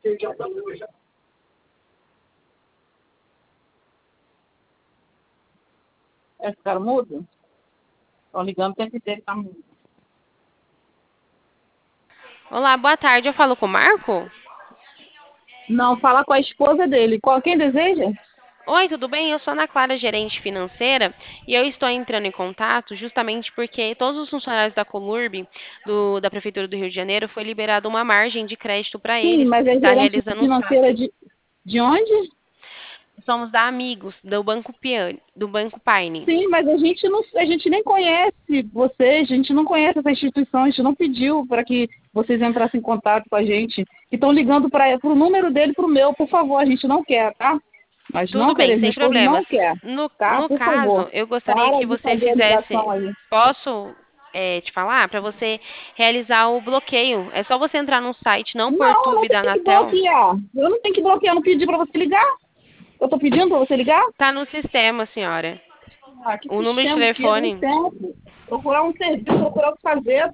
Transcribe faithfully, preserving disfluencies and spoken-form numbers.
É, ficaram mudo? Estão ligando o tempo inteiro, tá mudo. Olá, boa tarde. Eu falo com o Marco? Não, fala com a esposa dele. Qual, quem deseja? Oi, tudo bem? Eu sou a Ana Clara, gerente financeira, e eu estou entrando em contato justamente porque todos os funcionários da Colurb, do- da Prefeitura do Rio de Janeiro, foi liberada uma margem de crédito para Sim, eles, mas por é estar gerente realizando um financeira saque. de, de onde? Somos da Amigos, do Banco Piane, do Banco Paine. Sim, mas a gente não, a gente nem conhece vocês, a gente não conhece essa instituição, a gente não pediu para que vocês entrassem em contato com a gente. E estão ligando para o número dele para o meu, por favor, a gente não quer, tá? Mas Tudo não bem, queremos, meu sem esposo problemas. não quer, No, tá? no Por favor, caso, eu gostaria para que de você fazer a ligação fizesse. aí. Posso, é, te falar? Para você realizar o bloqueio. É só você entrar no site não Não, eu não portube da tenho que Anatel. bloquear. Eu não tenho que bloquear, eu não pedi para você ligar. Eu estou pedindo para você ligar? Tá no sistema, senhora. Ah, que O número de sistema, que não telefone. tempo. Procurar um serviço, procurar o que fazer.